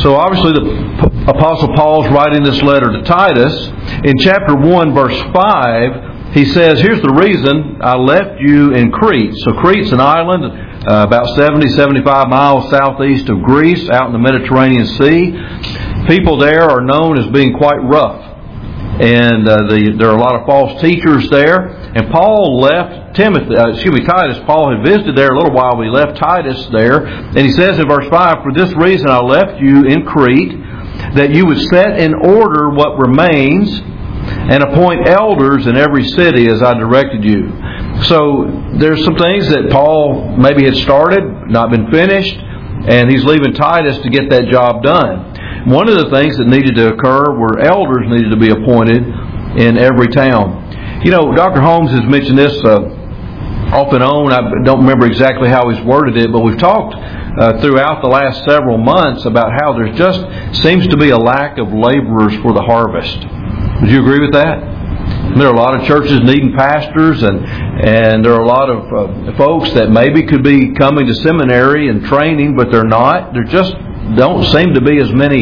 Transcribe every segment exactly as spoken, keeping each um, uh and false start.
So obviously the Apostle Paul's writing this letter to Titus. In chapter one, verse five, he says, here's the reason I left you in Crete. So Crete's an island uh, about seventy, seventy-five miles southeast of Greece, out in the Mediterranean Sea. People there are known as being quite rough. And uh, the, there are a lot of false teachers there. And Paul left Timothy, uh, excuse me, Titus. Paul had visited there a little while, but he left Titus there. And he says in verse five, for this reason I left you in Crete, that you would set in order what remains and appoint elders in every city as I directed you. So there's some things that Paul maybe had started, not been finished, and he's leaving Titus to get that job done. One of the things that needed to occur were elders needed to be appointed in every town. You know, Doctor Holmes has mentioned this uh, off and on. I don't remember exactly how he's worded it, but we've talked uh, throughout the last several months about how there just seems to be a lack of laborers for the harvest. Would you agree with that? There are a lot of churches needing pastors, and and there are a lot of uh, folks that maybe could be coming to seminary and training, but they're not. There just don't seem to be as many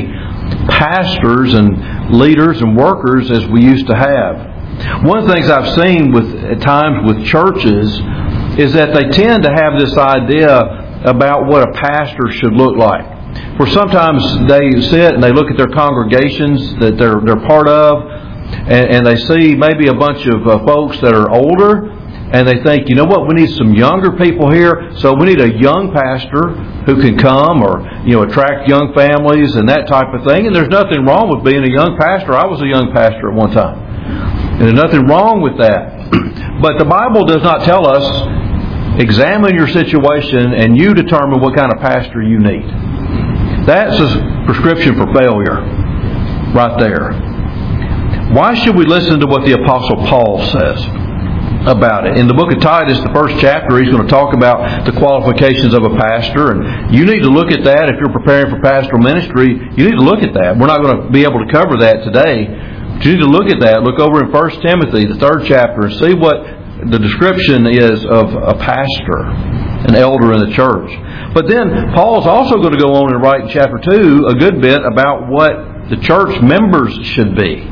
pastors and leaders and workers as we used to have. One of the things I've seen with at times with churches is that they tend to have this idea about what a pastor should look like. For sometimes they sit and they look at their congregations that they're they're part of, and, and they see maybe a bunch of uh, folks that are older, and they think, you know what, we need some younger people here, so we need a young pastor who can come or, you know, attract young families and that type of thing. And there's nothing wrong with being a young pastor. I was a young pastor at one time. And there's nothing wrong with that. But the Bible does not tell us, examine your situation and you determine what kind of pastor you need. That's a prescription for failure right there. Why should we listen to what the Apostle Paul says about it? In the book of Titus, the first chapter, he's going to talk about the qualifications of a pastor, and you need to look at that if you're preparing for pastoral ministry. You need to look at that. We're not going to be able to cover that today, but you need to look at that. Look over in First Timothy, the third chapter, and see what the description is of a pastor, an elder in the church. But then Paul's also going to go on and write in chapter two a good bit about what the church members should be.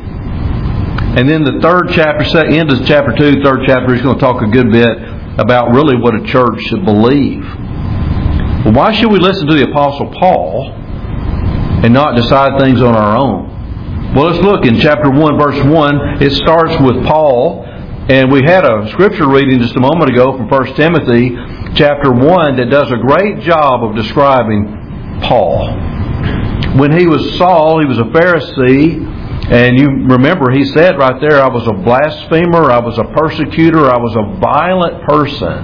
And then the third chapter, end of chapter two, third chapter, he's going to talk a good bit about really what a church should believe. Well, why should we listen to the Apostle Paul and not decide things on our own? Well, let's look in chapter one, verse one. It starts with Paul. And we had a scripture reading just a moment ago from First Timothy chapter one that does a great job of describing Paul. When he was Saul, he was a Pharisee. And you remember he said right there, I was a blasphemer, I was a persecutor, I was a violent person.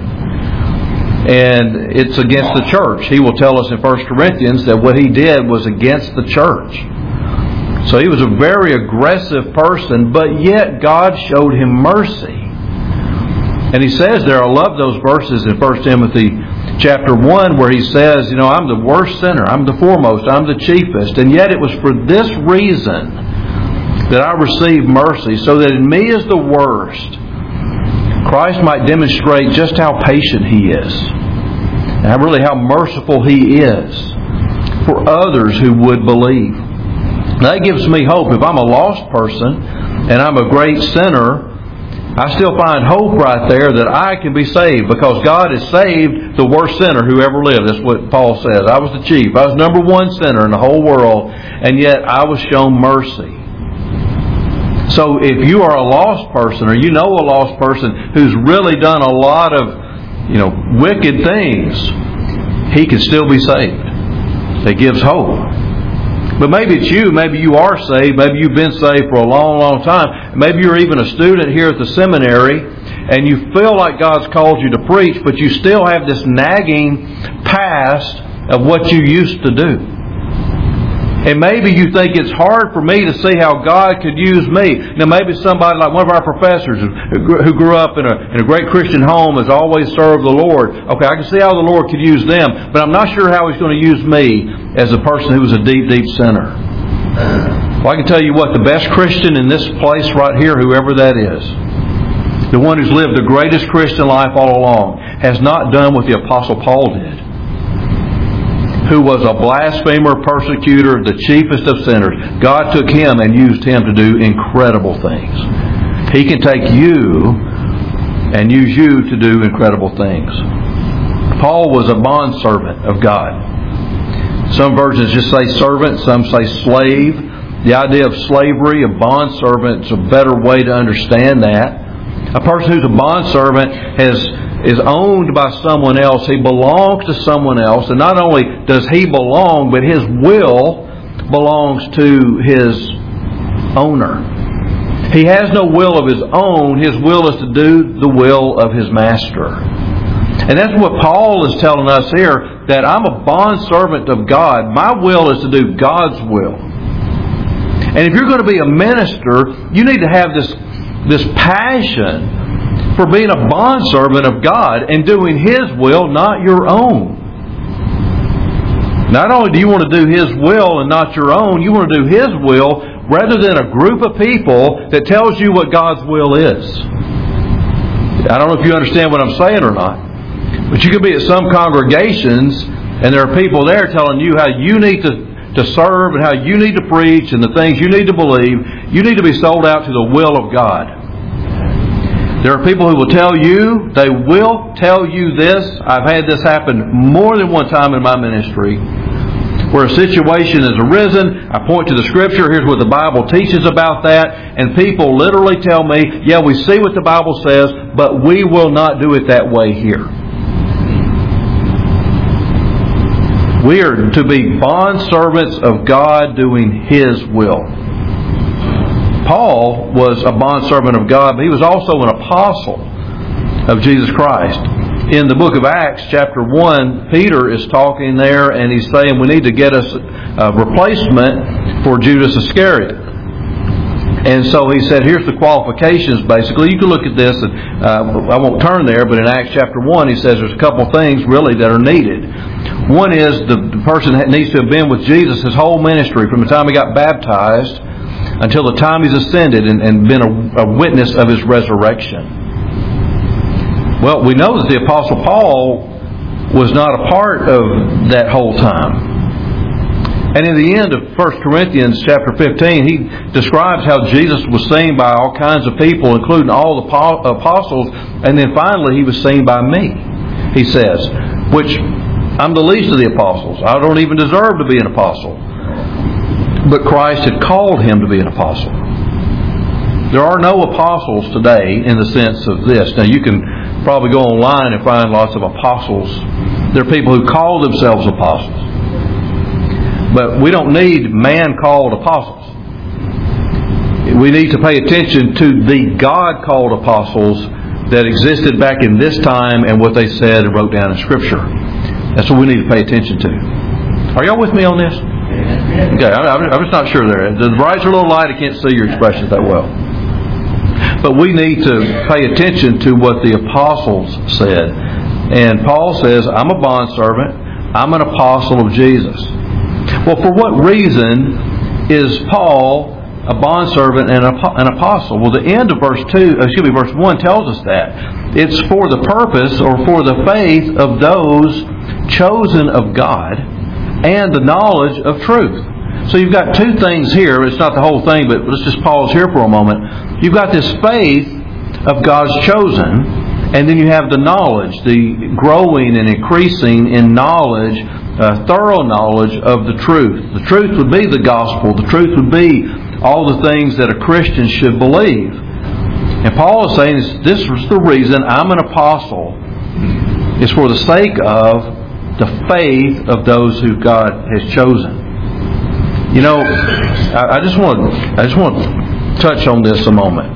And it's against the church. He will tell us in First Corinthians that what he did was against the church. So he was a very aggressive person, but yet God showed him mercy. And he says there, I love those verses in First Timothy chapter one where he says, you know, I'm the worst sinner, I'm the foremost, I'm the chiefest. And yet it was for this reason that I received mercy, so that in me as the worst, Christ might demonstrate just how patient He is, and really how merciful He is for others who would believe. That gives me hope. If I'm a lost person and I'm a great sinner, I still find hope right there that I can be saved, because God has saved the worst sinner who ever lived. That's what Paul says. I was the chief. I was number one sinner in the whole world, and yet I was shown mercy. So if you are a lost person, or you know a lost person who's really done a lot of, you know, wicked things, he can still be saved. It gives hope. But maybe it's you, maybe you are saved, maybe you've been saved for a long, long time. Maybe you're even a student here at the seminary, and you feel like God's called you to preach, but you still have this nagging past of what you used to do. And maybe you think it's hard for me to see how God could use me. Now maybe somebody like one of our professors who grew up in a, in a great Christian home has always served the Lord. Okay, I can see how the Lord could use them, but I'm not sure how He's going to use me as a person who was a deep, deep sinner. Well, I can tell you what, the best Christian in this place right here, whoever that is, the one who's lived the greatest Christian life all along, has not done what the Apostle Paul did. who was a blasphemer, persecutor, the chiefest of sinners. God took him and used him to do incredible things. He can take you and use you to do incredible things. Paul was a bondservant of God. Some versions just say servant, some say slave. The idea of slavery, a bondservant, is a better way to understand that. A person who's a bondservant has is owned by someone else. He belongs to someone else. And not only does he belong, but his will belongs to his owner. He has no will of his own. His will is to do the will of his master. And that's what Paul is telling us here, that I'm a bondservant of God. My will is to do God's will. And if you're going to be a minister, you need to have this, this passion for being a bondservant of God and doing His will, not your own. Not only do you want to do His will and not your own, you want to do His will rather than a group of people that tells you what God's will is. I don't know if you understand what I'm saying or not, but you could be at some congregations and there are people there telling you how you need to, to serve and how you need to preach and the things you need to believe. You need to be sold out to the will of God. There are people who will tell you, they will tell you this. I've had this happen more than one time in my ministry, where a situation has arisen. I point to the Scripture. Here's what the Bible teaches about that. And people literally tell me, yeah, we see what the Bible says, but we will not do it that way here. We are to be bondservants of God doing His will. Paul was a bondservant of God, but he was also an apostle of Jesus Christ. In the book of Acts, chapter one, Peter is talking there, and he's saying we need to get us a replacement for Judas Iscariot. And so he said, here's the qualifications, basically. You can look at this, and uh, I won't turn there, but in Acts chapter one, he says there's a couple of things really that are needed. One is the, the person needs to have been with Jesus his whole ministry, from the time he got baptized until the time he's ascended and, and been a, a witness of his resurrection. Well, we know that the Apostle Paul was not a part of that whole time. And in the end of First Corinthians chapter fifteen, he describes how Jesus was seen by all kinds of people, including all the apostles, and then finally he was seen by me, he says, which I'm the least of the apostles. I don't even deserve to be an apostle. But Christ had called him to be an apostle. There are no apostles today in the sense of this. Now you can probably go online and find lots of apostles. There are people who call themselves apostles. But we don't need man-called apostles. We need to pay attention to the God-called apostles that existed back in this time and what they said and wrote down in Scripture. That's what we need to pay attention to. Are y'all with me on this? Okay, I'm just not sure there. The brights are a little light. I can't see your expressions that well. But we need to pay attention to what the apostles said. And Paul says, I'm a bondservant. I'm an apostle of Jesus. Well, for what reason is Paul a bondservant and an apostle? Well, the end of verse two, excuse me, verse one tells us that. It's for the purpose or for the faith of those chosen of God and the knowledge of truth. So you've got two things here. It's not the whole thing, but let's just pause here for a moment. You've got this faith of God's chosen, and then you have the knowledge, the growing and increasing in knowledge, uh, thorough knowledge of the truth. The truth would be the gospel. The truth would be all the things that a Christian should believe. And Paul is saying this is the reason I'm an apostle. It's for the sake of the faith of those who God has chosen. You know, I, I just want I just want to touch on this a moment.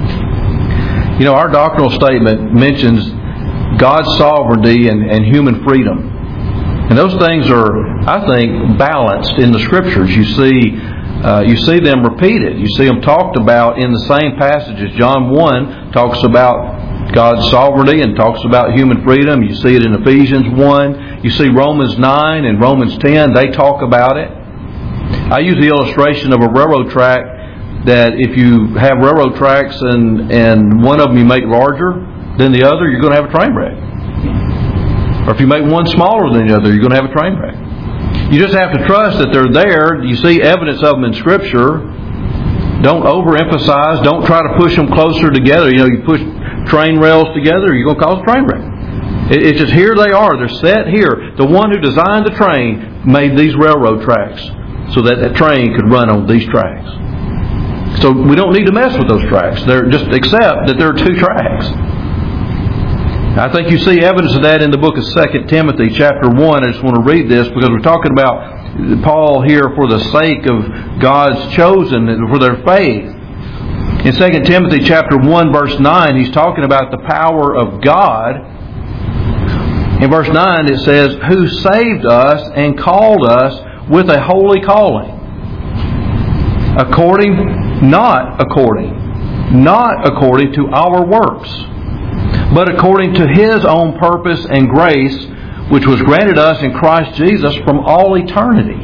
You know, our doctrinal statement mentions God's sovereignty and, and human freedom. And those things are, I think, balanced in the Scriptures. You see uh, you see them repeated. You see them talked about in the same passages. John one talks about God's sovereignty and talks about human freedom. You see it in Ephesians one. You see Romans nine and Romans ten. They talk about it. I use the illustration of a railroad track, that if you have railroad tracks and, and one of them you make larger than the other, you're going to have a train wreck. Or if you make one smaller than the other, you're going to have a train wreck. You just have to trust that they're there. You see evidence of them in Scripture. Don't overemphasize. Don't try to push them closer together. You know, you push train rails together, you're going to cause a train wreck. It's just here they are. They're set here. The one who designed the train made these railroad tracks so that that train could run on these tracks. So we don't need to mess with those tracks. They're just accept that there are two tracks. I think you see evidence of that in the book of Second Timothy chapter one. I just want to read this because we're talking about Paul here for the sake of God's chosen, for their faith. In Second Timothy chapter one verse nine, he's talking about the power of God. In verse nine it says, who saved us and called us with a holy calling. According, not according, not according to our works, but according to His own purpose and grace, which was granted us in Christ Jesus from all eternity.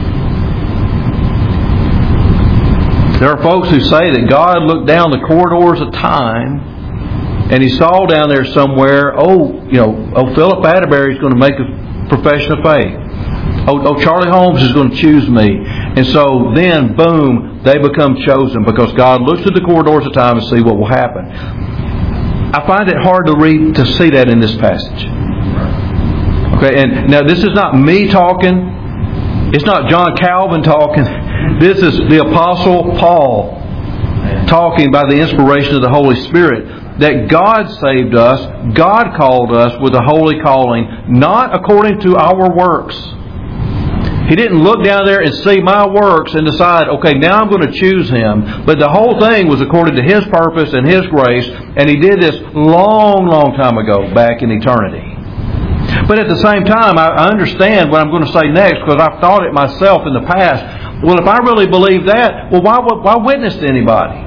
There are folks who say that God looked down the corridors of time and He saw down there somewhere, oh, you know, oh, Philip Atterbury is going to make a profession of faith. Oh, oh, Charlie Holmes is going to choose me. And so then, boom, they become chosen because God looks at the corridors of time and see what will happen. I find it hard to read, to see that in this passage. Okay, and now this is not me talking. It's not John Calvin talking. This is the Apostle Paul talking by the inspiration of the Holy Spirit. That God saved us, God called us with a holy calling, not according to our works. He didn't look down there and see my works and decide, okay, now I'm going to choose him. But the whole thing was according to His purpose and His grace. And He did this long, long time ago, back in eternity. But at the same time, I understand what I'm going to say next because I've thought it myself in the past. Well, if I really believe that, well, why, why witness to anybody?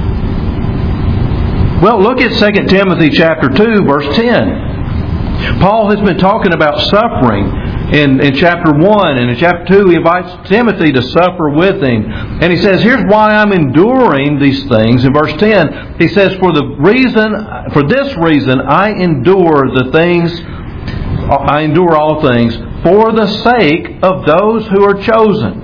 Well, look at Second Timothy chapter two, verse ten. Paul has been talking about suffering. In, in chapter one and in chapter two, he invites Timothy to suffer with him. And he says, here's why I'm enduring these things. In verse ten, he says, for the reason, for this reason, I endure the things, I endure all things for the sake of those who are chosen.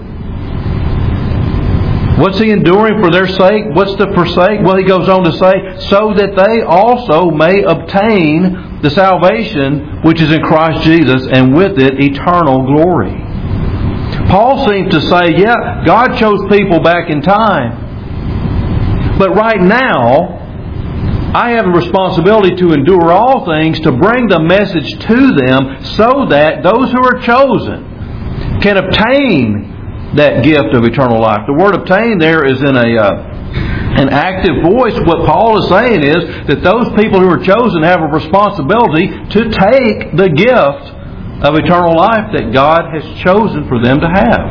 What's he enduring for their sake? What's the forsake? Well, he goes on to say, so that they also may obtain the salvation which is in Christ Jesus, and with it eternal glory. Paul seems to say, yeah, God chose people back in time. But right now, I have a responsibility to endure all things, to bring the message to them so that those who are chosen can obtain that gift of eternal life. The word obtain there is in a uh, an active voice. What Paul is saying is that those people who are chosen have a responsibility to take the gift of eternal life that God has chosen for them to have.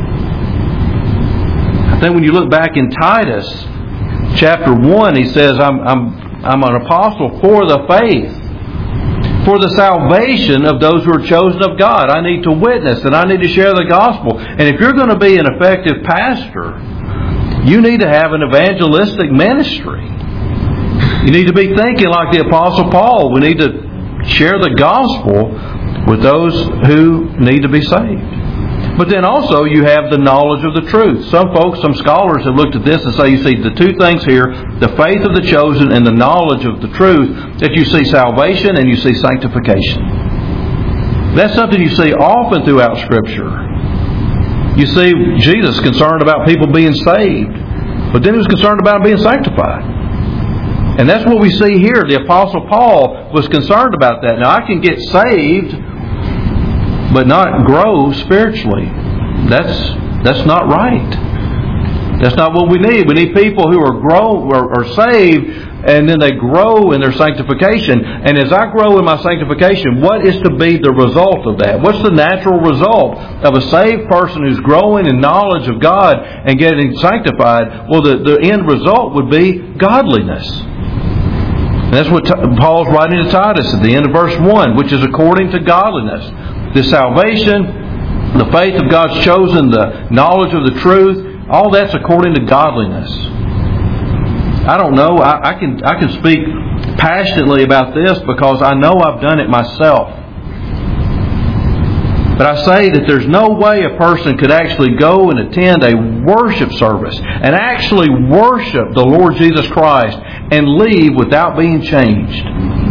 I think when you look back in Titus chapter one, he says, I'm, I'm, I'm an apostle for the faith, for the salvation of those who are chosen of God. I need to witness and I need to share the gospel. And if you're going to be an effective pastor, you need to have an evangelistic ministry. You need to be thinking like the Apostle Paul. We need to share the gospel with those who need to be saved. But then also you have the knowledge of the truth. Some folks, some scholars have looked at this and say, you see the two things here, the faith of the chosen and the knowledge of the truth, that you see salvation and you see sanctification. That's something you see often throughout Scripture. You see Jesus concerned about people being saved, but then He was concerned about them being sanctified. And that's what we see here. The Apostle Paul was concerned about that. Now, I can get saved, but not grow spiritually. That's that's not right. That's not what we need. We need people who are grow or are saved, and then they grow in their sanctification. And as I grow in my sanctification, what is to be the result of that? What's the natural result of a saved person who's growing in knowledge of God and getting sanctified? Well, the, the end result would be godliness. And that's what T- Paul's writing to Titus at the end of verse one, which is according to godliness. The salvation, the faith of God's chosen, the knowledge of the truth, all that's according to godliness. I don't know. I, I can I can speak passionately about this because I know I've done it myself. But I say that there's no way a person could actually go and attend a worship service and actually worship the Lord Jesus Christ and leave without being changed.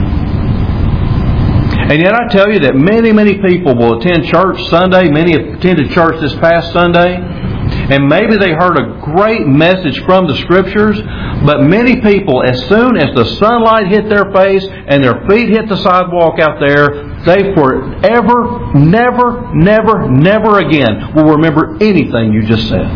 And yet I tell you that many, many people will attend church Sunday. Many have attended church this past Sunday. And maybe they heard a great message from the Scriptures. But many people, as soon as the sunlight hit their face and their feet hit the sidewalk out there, they forever, never, never, never again will remember anything you just said.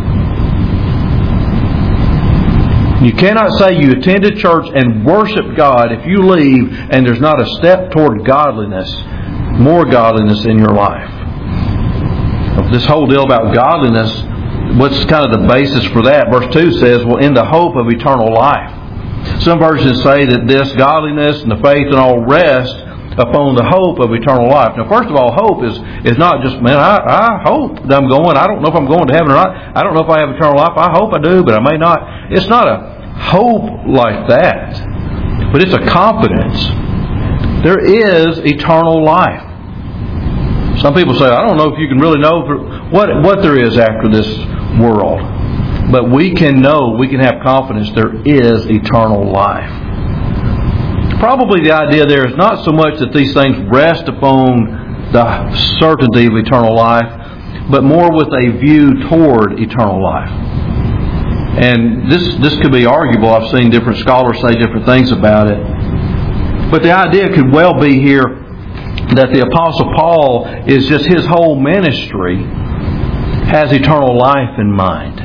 You cannot say you attended church and worshiped God if you leave and there's not a step toward godliness, more godliness in your life. This whole deal about godliness, what's kind of the basis for that? Verse two says, well, in the hope of eternal life. Some versions say that this godliness and the faith and all rest upon the hope of eternal life. Now, first of all, hope is, is not just, man, I, I hope that I'm going. I don't know if I'm going to heaven or not. I don't know if I have eternal life. I hope I do, but I may not. It's not a hope like that. But it's a confidence. There is eternal life. Some people say, I don't know if you can really know what, what there is after this world. But we can know, we can have confidence there is eternal life. Probably the idea there is not so much that these things rest upon the certainty of eternal life, but more with a view toward eternal life. And this this could be arguable. I've seen different scholars say different things about it. But the idea could well be here that the Apostle Paul is just his whole ministry has eternal life in mind.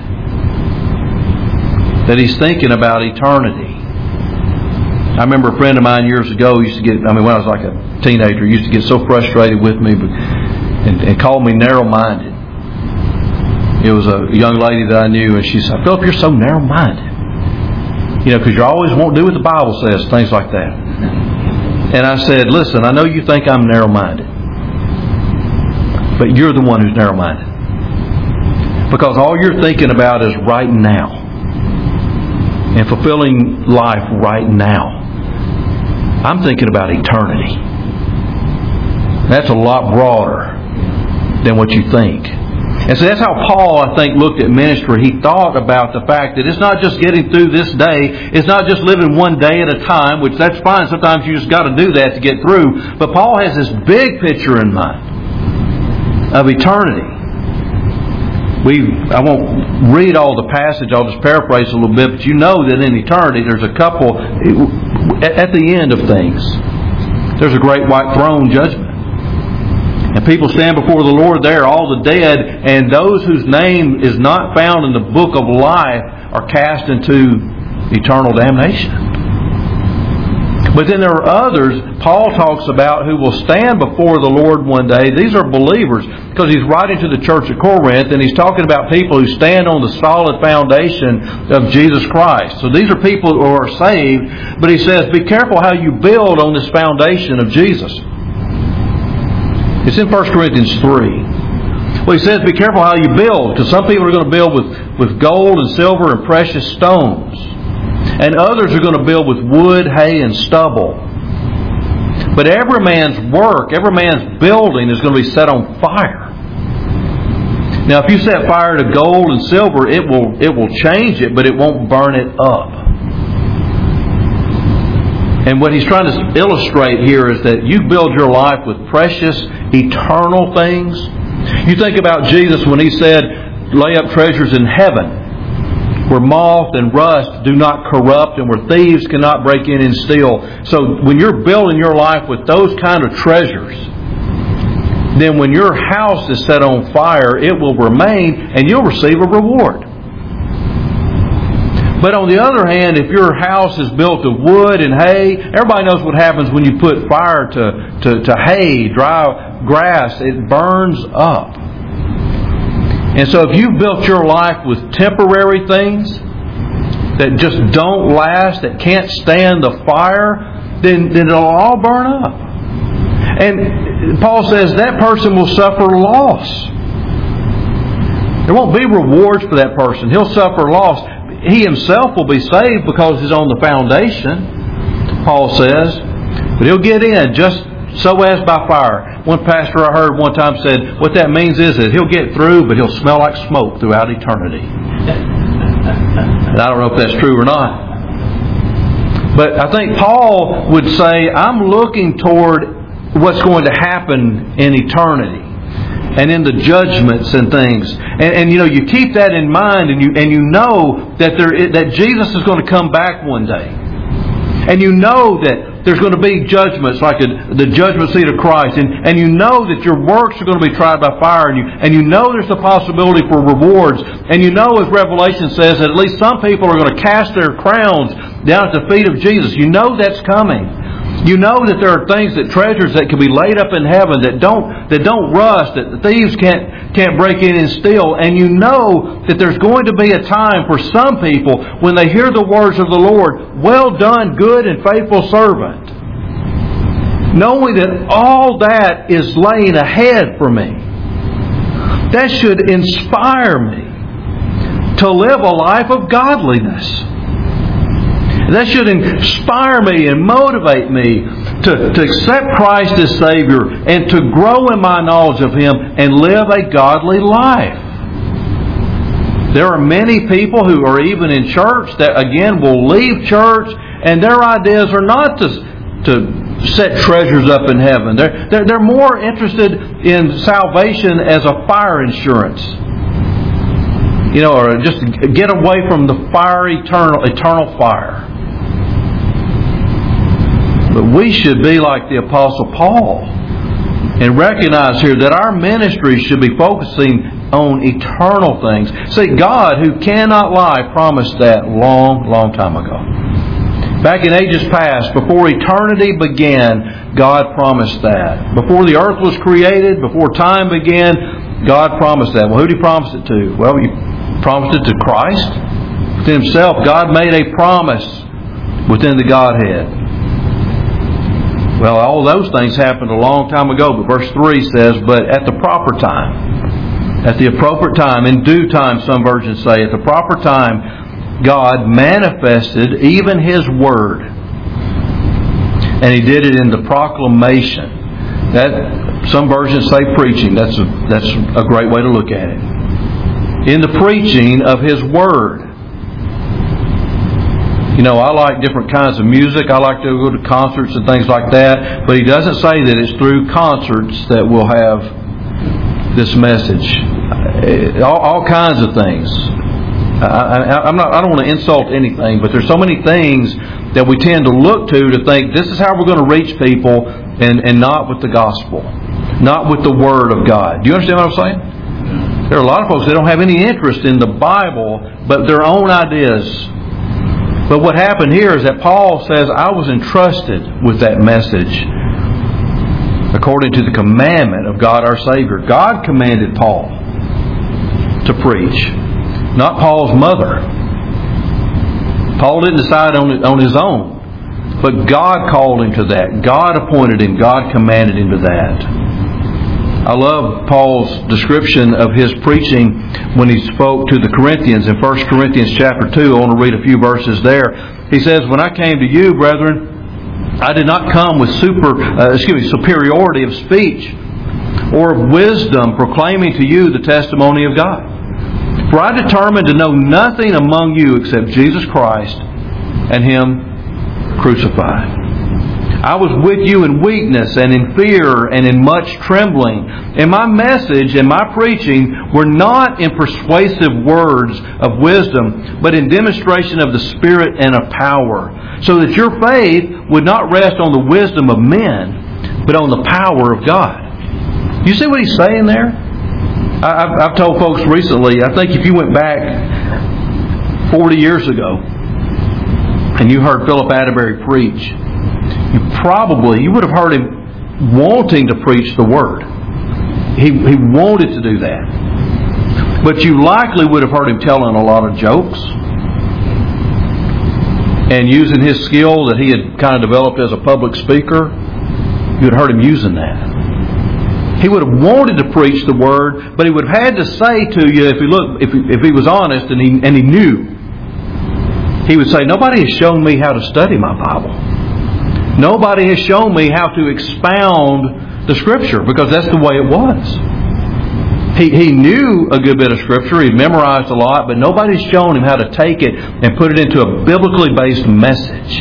That he's thinking about eternity. I remember a friend of mine years ago used to get, I mean, when I was like a teenager, used to get so frustrated with me and, and called me narrow-minded. It was a young lady that I knew, and she said, Philip, you're so narrow-minded. You know, because you always won't do what the Bible says, things like that. And I said, listen, I know you think I'm narrow-minded, but you're the one who's narrow-minded. Because all you're thinking about is right now. And fulfilling life right now. I'm thinking about eternity. That's a lot broader than what you think. And so that's how Paul, I think, looked at ministry. He thought about the fact that it's not just getting through this day. It's not just living one day at a time, which that's fine. Sometimes you just got to do that to get through. But Paul has this big picture in mind of eternity. We, I won't read all the passage, I'll just paraphrase a little bit, but you know that in eternity there's a couple, at the end of things, there's a great white throne judgment. And people stand before the Lord there, all the dead, and those whose name is not found in the book of life are cast into eternal damnation. But then there are others, Paul talks about, who will stand before the Lord one day. These are believers, because he's writing to the church at Corinth, and he's talking about people who stand on the solid foundation of Jesus Christ. So these are people who are saved, but he says, be careful how you build on this foundation of Jesus. It's in First Corinthians three. Well, he says, be careful how you build, because some people are going to build with, with gold and silver and precious stones. And others are going to build with wood, hay, and stubble. But every man's work, every man's building is going to be set on fire. Now, if you set fire to gold and silver, it will it will change it, but it won't burn it up. And what he's trying to illustrate here is that you build your life with precious, eternal things. You think about Jesus when he said, lay up treasures in heaven, where moth and rust do not corrupt and where thieves cannot break in and steal. So when you're building your life with those kind of treasures, then when your house is set on fire, it will remain and you'll receive a reward. But on the other hand, if your house is built of wood and hay, everybody knows what happens when you put fire to, to, to hay, dry grass. It burns up. And so if you've built your life with temporary things that just don't last, that can't stand the fire, then, then it'll all burn up. And Paul says that person will suffer loss. There won't be rewards for that person. He'll suffer loss. He himself will be saved because he's on the foundation, Paul says. But he'll get in just, So as by fire. One pastor I heard one time said, what that means is that he'll get through, but he'll smell like smoke throughout eternity. And I don't know if that's true or not. But I think Paul would say, I'm looking toward what's going to happen in eternity and in the judgments and things. And, and you know, you keep that in mind, and you and you know that there is, that Jesus is going to come back one day. And you know that there's going to be judgments like a, the judgment seat of Christ. And, and you know that your works are going to be tried by fire. And you, and you know there's the possibility for rewards. And you know, as Revelation says, that at least some people are going to cast their crowns down at the feet of Jesus. You know that's coming. You know that there are things, that treasures that can be laid up in heaven that don't that don't rust, that the thieves can't can't break in and steal. And you know that there's going to be a time for some people when they hear the words of the Lord, well done, good and faithful servant. Knowing that all that is laying ahead for me, that should inspire me to live a life of godliness. That should inspire me and motivate me to, to accept Christ as Savior and to grow in my knowledge of Him and live a godly life. There are many people who are even in church that, again, will leave church, and their ideas are not to, to set treasures up in heaven. They're, they're, they're more interested in salvation as a fire insurance. You know, or just get away from the fiery, eternal, eternal fire. But we should be like the Apostle Paul and recognize here that our ministry should be focusing on eternal things. See, God, who cannot lie, promised that long, long time ago. Back in ages past, before eternity began, God promised that. Before the earth was created, before time began, God promised that. Well, who did He promise it to? Well, He promised it to Christ. To Himself, God made a promise within the Godhead. Well, all those things happened a long time ago, but verse three says, but at the proper time, at the appropriate time, in due time, some versions say, at the proper time, God manifested even His Word. And He did it in the proclamation. That, some versions say preaching. That's a, that's a great way to look at it. In the preaching of His Word. You know, I like different kinds of music. I like to go to concerts and things like that. But He doesn't say that it's through concerts that we'll have this message. All, all kinds of things. I, I, I'm not, I don't want to insult anything, but there's so many things that we tend to look to to think this is how we're going to reach people, and, and not with the gospel. Not with the Word of God. Do you understand what I'm saying? There are a lot of folks that don't have any interest in the Bible, but their own ideas. But what happened here is that Paul says, I was entrusted with that message according to the commandment of God our Savior. God commanded Paul to preach, not Paul's mother. Paul didn't decide on it on his own, but God called him to that. God appointed him. God commanded him to that. I love Paul's description of his preaching when he spoke to the Corinthians in First Corinthians chapter two. I want to read a few verses there. He says, when I came to you, brethren, I did not come with super, uh, excuse me, superiority of speech or of wisdom, proclaiming to you the testimony of God. For I determined to know nothing among you except Jesus Christ and Him crucified. I was with you in weakness and in fear and in much trembling. And my message and my preaching were not in persuasive words of wisdom, but in demonstration of the Spirit and of power, so that your faith would not rest on the wisdom of men, but on the power of God. You see what he's saying there? I've, I've told folks recently, I think if you went back forty years ago and you heard Philip Atterbury preach, you probably, you would have heard him wanting to preach the Word. He, he wanted to do that. But you likely would have heard him telling a lot of jokes and using his skill that he had kind of developed as a public speaker. You would have heard him using that. He would have wanted to preach the Word, but he would have had to say to you, if he looked, if he, if he was honest and he and he knew, he would say, nobody has shown me how to study my Bible. Nobody has shown me how to expound the Scripture, because that's the way it was. He, he knew a good bit of Scripture. He memorized a lot, but nobody's shown him how to take it and put it into a biblically based message.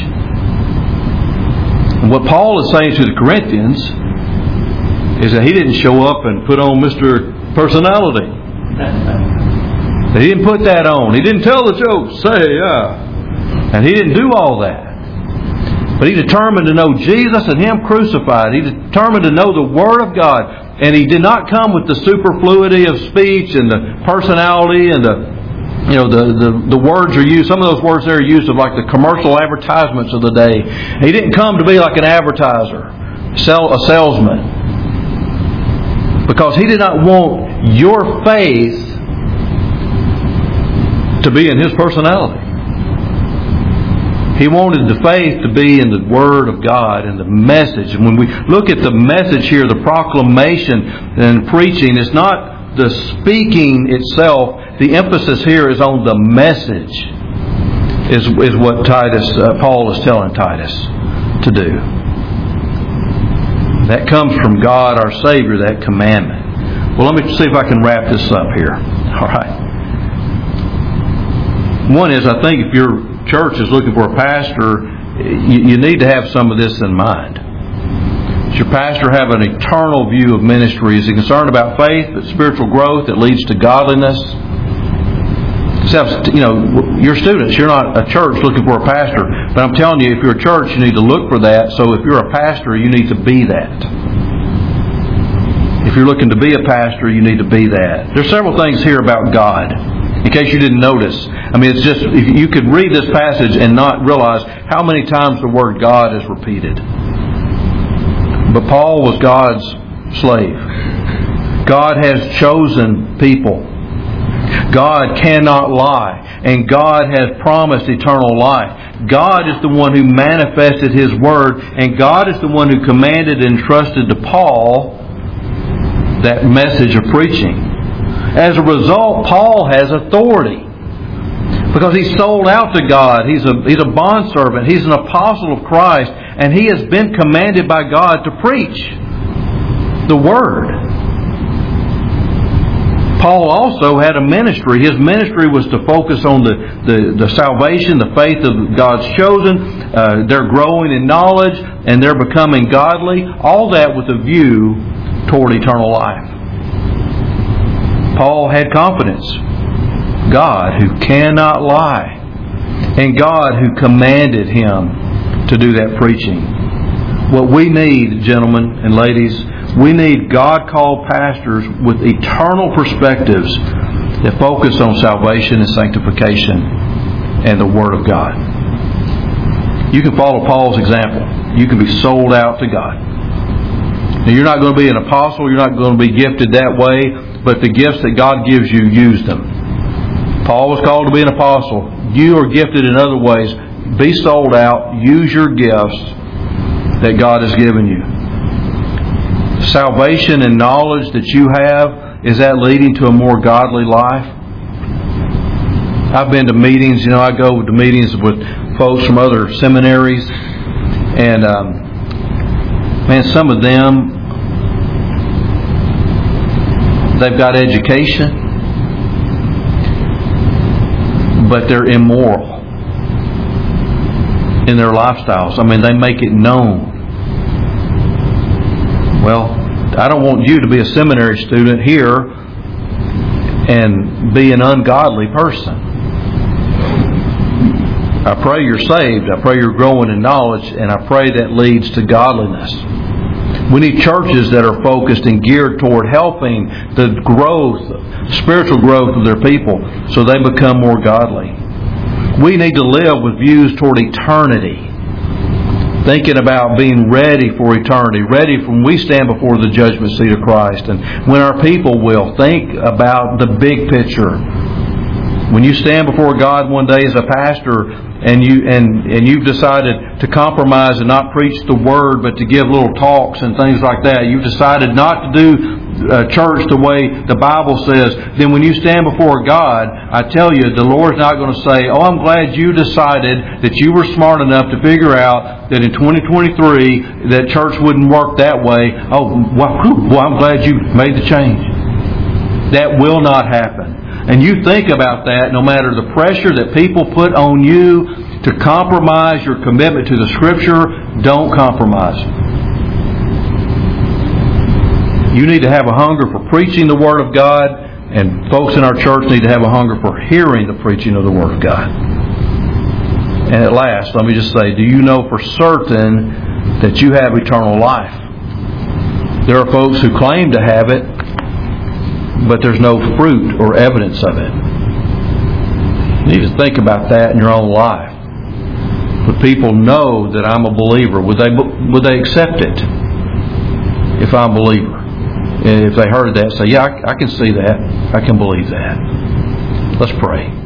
And what Paul is saying to the Corinthians is that he didn't show up and put on Mister Personality. He didn't put that on. He didn't tell the jokes. Say, yeah. And he didn't do all that. But he determined to know Jesus and Him crucified. He determined to know the Word of God. And he did not come with the superfluity of speech and the personality and the, you know, the, the, the words are used. Some of those words there are used of like the commercial advertisements of the day. He didn't come to be like an advertiser, sell a salesman. Because he did not want your faith to be in His personality. He wanted the faith to be in the Word of God and the message. And when we look at the message here, the proclamation and preaching, it's not the speaking itself. The emphasis here is on the message, is, is what Titus, uh, Paul is telling Titus to do. That comes from God our Savior, that commandment. Well, let me see if I can wrap this up here. All right. One is, I think if your church is looking for a pastor, you, you need to have some of this in mind. Does your pastor have an eternal view of ministry? Is he concerned about faith, but spiritual growth that leads to godliness? Except, you know, your students, you're not a church looking for a pastor. But I'm telling you, if you're a church, you need to look for that. So if you're a pastor, you need to be that. If you're looking to be a pastor, you need to be that. There's several things here about God, in case you didn't notice. I mean, it's just, if you could read this passage and not realize how many times the word God is repeated. But Paul was God's slave. God has chosen people. God cannot lie. And God has promised eternal life. God is the one who manifested His Word. And God is the one who commanded and entrusted to Paul that message of preaching. As a result, Paul has authority. Because he's sold out to God. He's a, he's a bondservant. He's an apostle of Christ. And he has been commanded by God to preach the Word. Paul also had a ministry. His ministry was to focus on the, the, the salvation, the faith of God's chosen. Uh, they're growing in knowledge and they're becoming godly. All that with a view toward eternal life. Paul had confidence. God who cannot lie. And God who commanded him to do that preaching. What we need, gentlemen and ladies, we need God-called pastors with eternal perspectives that focus on salvation and sanctification and the Word of God. You can follow Paul's example. You can be sold out to God. Now, you're not going to be an apostle. You're not going to be gifted that way. But the gifts that God gives you, use them. Paul was called to be an apostle. You are gifted in other ways. Be sold out. Use your gifts that God has given you. Salvation and knowledge that you have, is that leading to a more godly life? I've been to meetings, you know, I go to meetings with folks from other seminaries, and um, man, some of them, they've got education, but they're immoral in their lifestyles. I mean, they make it known. Well, I don't want you to be a seminary student here and be an ungodly person. I pray you're saved. I pray you're growing in knowledge, and I pray that leads to godliness. We need churches that are focused and geared toward helping the growth, spiritual growth of their people so they become more godly. We need to live with views toward eternity. Thinking about being ready for eternity, ready for when we stand before the judgment seat of Christ. And when our people will think about the big picture When you stand before God one day as a pastor and you and, and you've decided to compromise and not preach the Word but to give little talks and things like that, you've decided not to do uh, church the way the Bible says, then when you stand before God, I tell you, the Lord's not going to say, oh, I'm glad you decided that you were smart enough to figure out that in twenty twenty-three that church wouldn't work that way. Oh, well, well I'm glad you made the change. That will not happen. And you think about that, no matter the pressure that people put on you to compromise your commitment to the Scripture, don't compromise. You need to have a hunger for preaching the Word of God, and folks in our church need to have a hunger for hearing the preaching of the Word of God. And at last, let me just say, do you know for certain that you have eternal life? There are folks who claim to have it, but there's no fruit or evidence of it. You need to think about that in your own life. Would people know that I'm a believer? Would they would they accept it if I'm a believer? And if they heard that, say, yeah, I, I can see that. I can believe that. Let's pray.